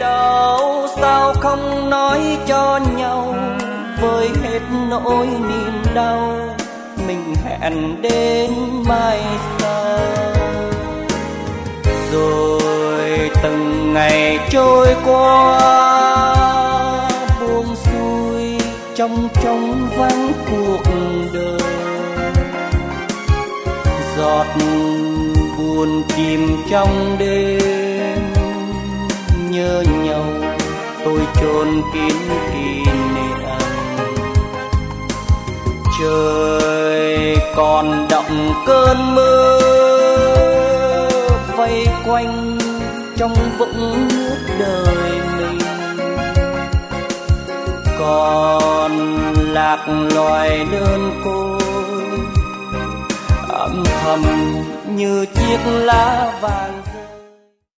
đâu sao không nói cho nhau, với hết nỗi niềm đau mình hẹn đến mai sau. Rồi từng ngày trôi qua buông xuôi trong trống vắng cuộc đời, giọt buồn chìm trong đêm nhớ nhau tôi chôn kín kỷ niệm. Trời còn đọng cơn mưa vây quanh trong vũng nước đời mình, còn lạc loài đơn côi âm thầm như chiếc lá vàng.